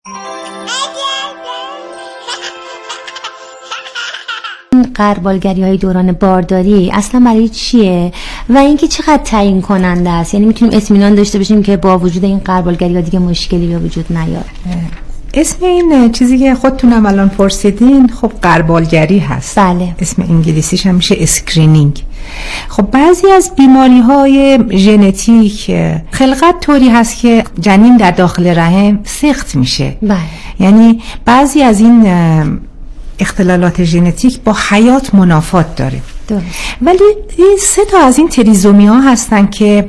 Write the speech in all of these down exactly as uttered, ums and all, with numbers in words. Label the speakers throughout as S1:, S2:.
S1: غربالگری های دوران بارداری اصلا برای چیه و اینکه چقدر تعیین کننده است؟ یعنی میتونیم اطمینان داشته باشیم که با وجود این غربالگری ها دیگه مشکلی به وجود نیاد؟
S2: اسم این چیزی که خودتونم الان پرسیدین خب غربالگری هست.
S1: بله.
S2: اسم انگلیسیش هم میشه اسکرینینگ. خب بعضی از بیماری های ژنتیک خلقت طوری هست که جنین در داخل رحم سخت میشه.
S1: بله.
S2: یعنی بعضی از این اختلالات ژنتیک با حیات منافات داره.
S1: درست.
S2: ولی سه تا از این تریزومی ها هستن که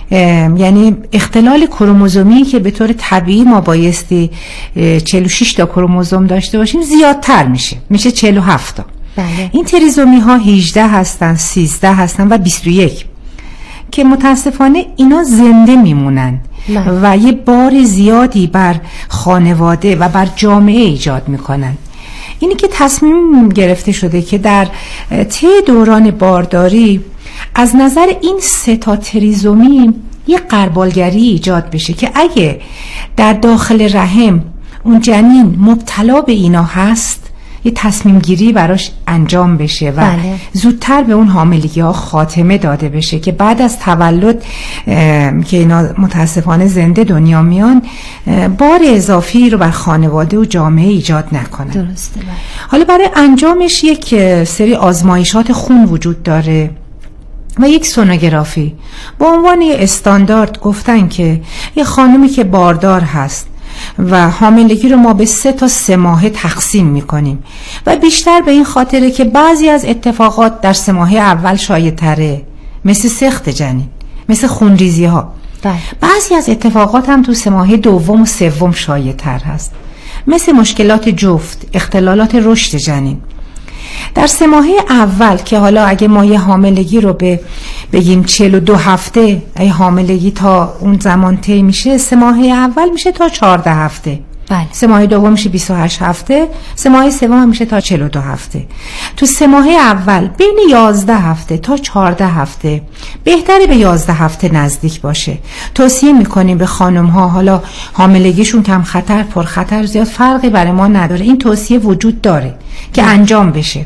S2: یعنی اختلال کروموزومی که به طور طبیعی ما بایستی چهل و شش تا کروموزوم داشته باشیم زیادتر میشه، میشه چهل و هفت تا.
S1: بله.
S2: این تریزومی ها هجده هستن، سیزده هستن و بیست و یک که متاسفانه اینا زنده میمونن. بله. و یه بار زیادی بر خانواده و بر جامعه ایجاد میکنن. اینی که تصمیم گرفته شده که در طی دوران بارداری از نظر این سه تا تریزومی یه غربالگری ایجاد بشه که اگه در داخل رحم اون جنین مبتلا به اینا هست یه تصمیم گیری براش انجام بشه و
S1: بله.
S2: زودتر به اون حاملگی ها خاتمه داده بشه که بعد از تولد که اینا متاسفانه زنده دنیا میان بار اضافی رو بر خانواده و جامعه ایجاد نکنن.
S1: درسته. بله.
S2: حالا برای انجامش یک سری آزمایشات خون وجود داره و یک سونوگرافی. با عنوان یه استاندارد گفتن که یه خانمی که باردار هست و حاملگی رو ما به سه تا سه ماهه تقسیم میکنیم و بیشتر به این خاطره که بعضی از اتفاقات در سه ماهه اول شایع تره، مثل سقط جنین، مثل خونریزی ها.
S1: بله.
S2: بعضی از اتفاقات هم تو سه ماهه دوم و سوم شایع تر هست، مثل مشکلات جفت، اختلالات رشد جنین. در سه ماهه اول که حالا اگه ما یه حاملگی رو به بگیم چهل و دو هفته، ای حاملگی تا اون زمان طی میشه، سه ماهه اول میشه تا چهارده هفته.
S1: بله.
S2: سه ماهه دوم میشه بیست و هشت هفته، سه ماهه سوم میشه تا چهل و دو هفته. تو سه ماهه اول بین یازده هفته تا چهارده هفته بهتره به یازده هفته نزدیک باشه. توصیه میکنیم به خانم ها، حالا حاملگیشون کم خطر پر خطر زیاد فرقی برای ما نداره، این توصیه وجود داره که انجام بشه.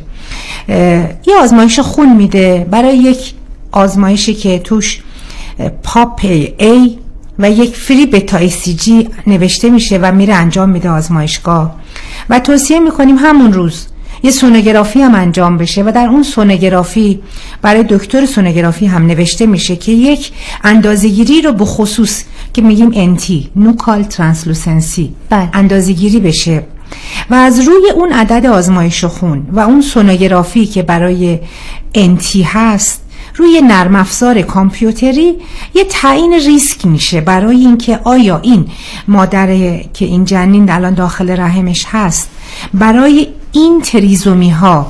S2: یه آزمایش خون میده برای یک آزمایشی که توش پاپ ای و یک فری بتا ای سی جی نوشته میشه و میره انجام میده آزمایشگاه و توصیه میکنیم همون روز یه سونوگرافی هم انجام بشه و در اون سونوگرافی برای دکتر سونوگرافی هم نوشته میشه که یک اندازه‌گیری رو به خصوص که میگیم انتی نوکال ترانسلوسنسی اندازه‌گیری بشه و از روی اون عدد آزمایش خون و اون سونوگرافی که برای انتی هست روی نرم افزار کامپیوتری یه تعیین ریسک میشه برای اینکه آیا این مادره که این جنین الان داخل رحمش هست برای این تریزومی ها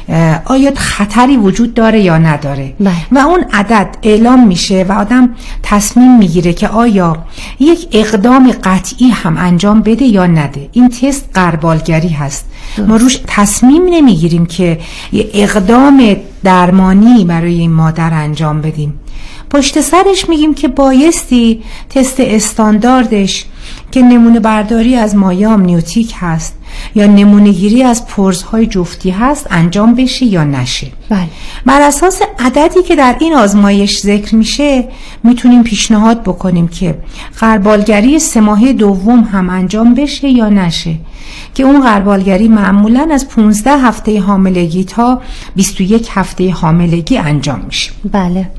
S2: آیا خطری وجود داره یا نداره.
S1: بله.
S2: و اون عدد اعلام میشه و آدم تصمیم میگیره که آیا یک اقدام قطعی هم انجام بده یا نده. این تست غربالگری هست. درست. ما روش تصمیم نمیگیریم که یه اقدام درمانی برای این مادر انجام بدیم، پشت سرش میگیم که بایستی تست استانداردش که نمونه برداری از مایع آمنیوتیک هست یا نمونه گیری از پرزهای جفتی هست انجام بشه یا نشه.
S1: بله.
S2: بر اساس عددی که در این آزمایش ذکر میشه میتونیم پیشنهاد بکنیم که غربالگری سه ماهه دوم هم انجام بشه یا نشه، که اون غربالگری معمولاً از پانزده هفته حاملگی تا بیست و یک هفته حاملگی انجام میشه.
S1: بله.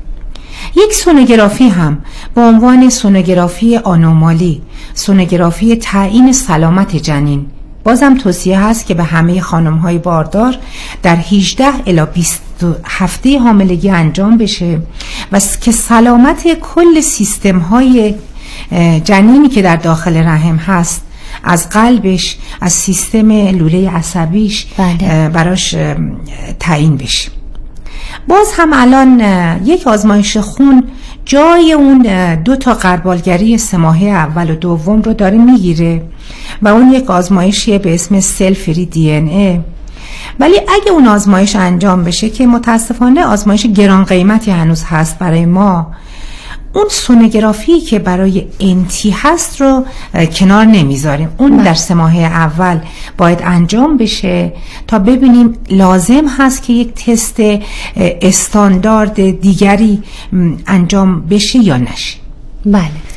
S2: یک سونوگرافی هم با عنوان سونوگرافی آنومالی، سونوگرافی تعیین سلامت جنین، بازم توصیه هست که به همه خانم‌های باردار در هجده الی بیست هفته حاملگی انجام بشه و که سلامت کل سیستم‌های جنینی که در داخل رحم هست، از قلبش، از سیستم لوله عصبیش،
S1: بله.
S2: براش تعیین بشه. باز هم الان یک آزمایش خون جای اون دو تا غربالگری سه ماهه اول و دوم رو داره میگیره و اون یک آزمایشیه به اسم سل فری دی ان ای. ولی اگه اون آزمایش انجام بشه که متاسفانه آزمایش گران قیمتی هنوز هست برای ما، اون سونوگرافی که برای انتی هست رو کنار نمیذاریم. اون در سه ماه اول باید انجام بشه تا ببینیم لازم هست که یک تست استاندارد دیگری انجام بشه یا نشه.
S1: بله.